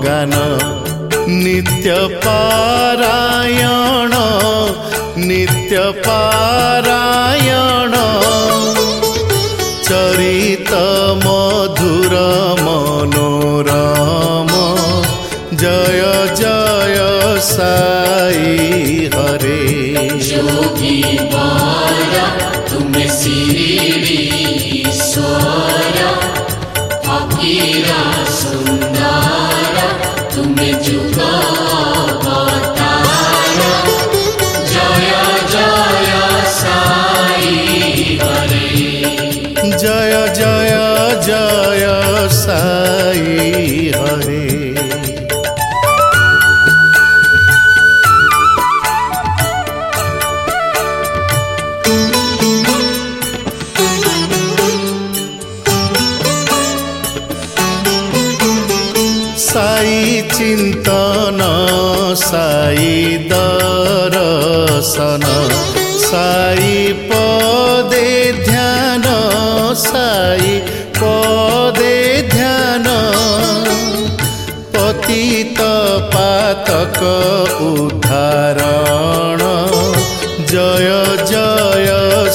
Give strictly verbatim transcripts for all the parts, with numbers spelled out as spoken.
गान नित्य पारायण नित्य पारायण चरित मधुर मनोरम जय जय साई हरे। योगी बाला तुम्हें शिरडी ईश्वर फकीरा सुंदर तुम्हें जुग अवतार जय जय साई हरे। जय जय जय साई हरे। साई चिंतन साई दर्शन साई पदे ध्यान साई पदे ध्यान पतित पातक उद्धारण जय जय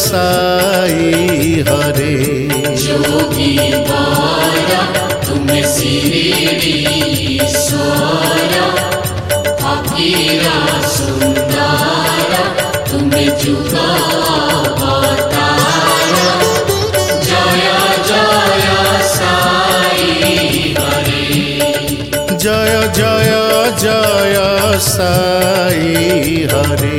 साई हरे। योगी बाला तुम्हें शिरडी ईश्वर फकीरा सुंदर तुम्हें जुग अवतार जय जय साई हरे। जय जय जय साई हरे।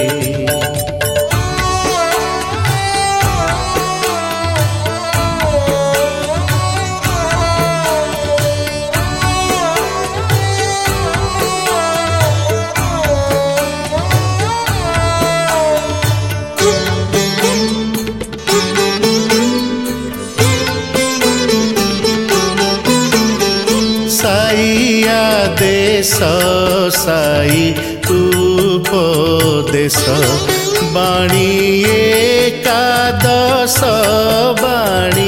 साई आदेश साई उपदेश बाणी एकादश बाणी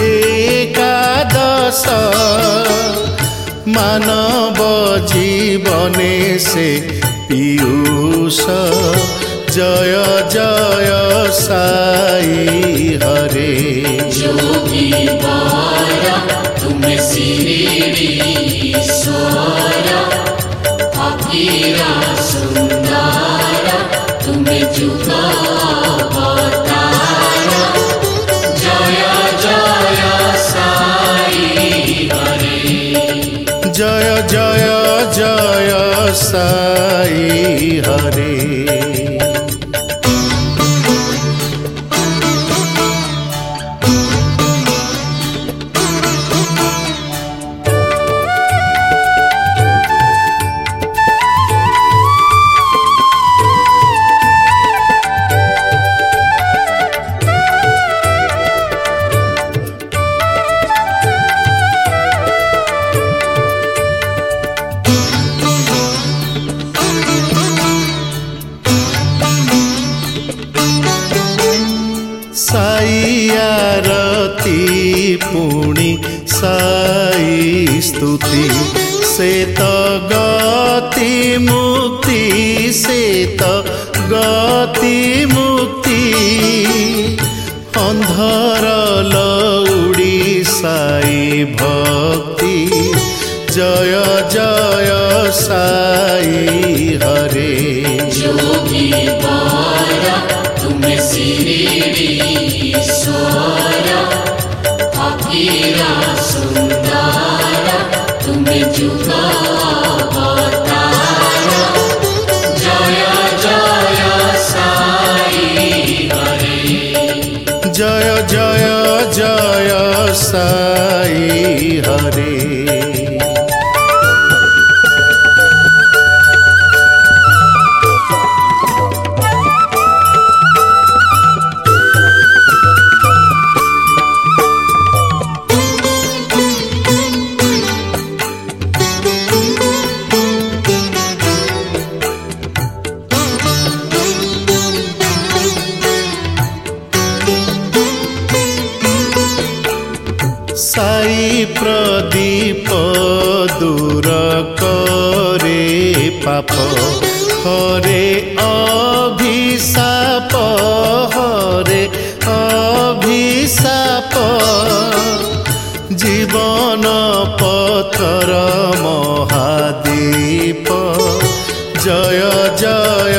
एकादश मानव जीवने से पीयूष जय जय साई हरे। योगी बाला तुम्हें शिरडी ईश्वर फकीरा सुंदर तुम्हें जुग अवतार जय जय साई हरे। जय जय जय साई हरे। साई आरती पुणी साई स्तुति से तो गति मुक्ति से तो गति मुक्ति अंधर लौड़ी साई भक्ति जय जय साई हरे। योगी बाला तुम्हें शिरडी ईश्वर फकीरा सुंदर तुम्हें जुग अवतार जय जय साई हरे। जय जय जय साई हरे। करे पाप हरे अभिशाप हरे अभिशाप जीवन पथर महादीप जय जय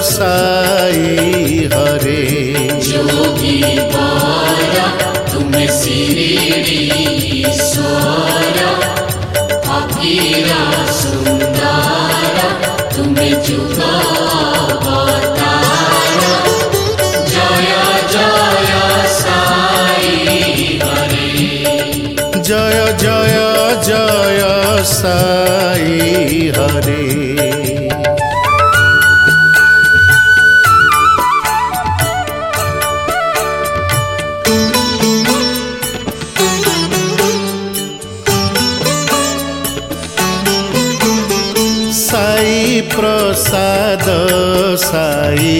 साई हरे योगी बारा तुम्हें शिरडी ईश्वर फकीरा सुंदर तुम्हें जुग अवतार जय जय साई हरे जय जय जय साई हरे साई प्रसाद साई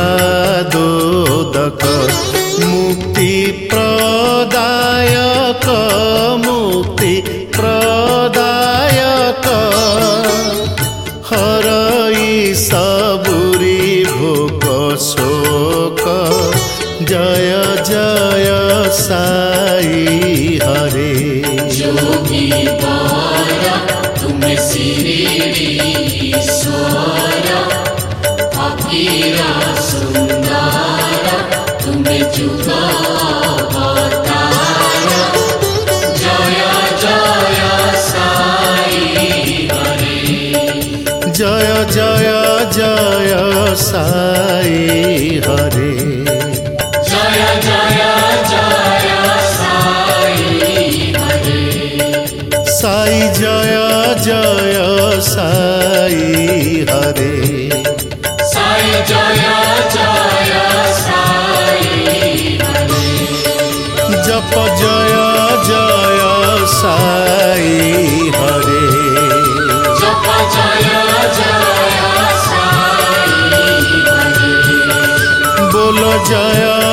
पादोदक मुक्ति प्रदायक मुक्ति प्रदायक हरई सबुरी भोग शोक जय जय साई हरे योगी बारा तुम्हें शिरडी ईश्वर फकीरा सुंदर तुम्हें जुग अवतार जय जय साई हरे जय जय जय साई हरे जय जय जय साई हरे साई जय जय साई हरे साई जय जय साई हरे जप जय जय साई हरे जप जय जय साई हरे बोलो जय